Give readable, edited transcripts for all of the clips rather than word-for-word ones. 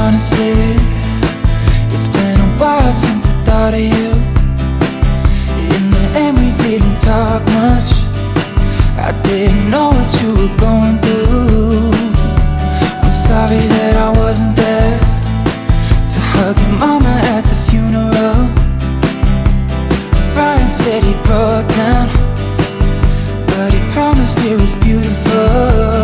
honestly, it's been a while since I thought of you. In the end we didn't talk much. I didn't know what you were going through. I'm sorry that I wasn't there to hug your mama at the funeral. Brian said he broke down, but he promised it was beautiful.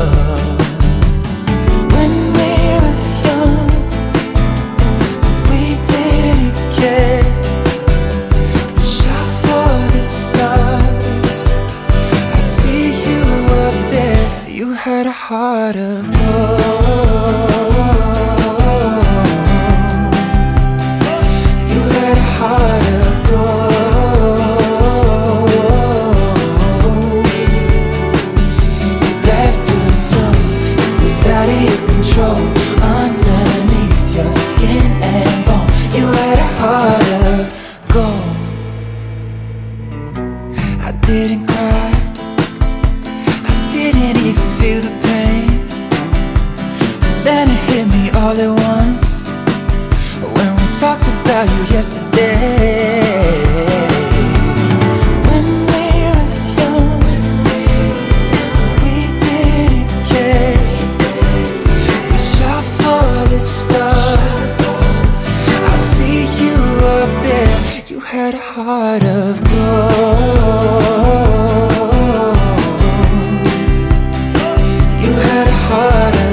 Had a heart of gold. You had a heart of gold. You left too soon. It was out of your control. Underneath your skin and bone, you had a heart of gold. I didn't cry, didn't even feel the pain. Then it hit me all at once when we talked about you yesterday. When we were young, we didn't care. We shot for the stars. I see you up there. You had a heart of gold. You had a heart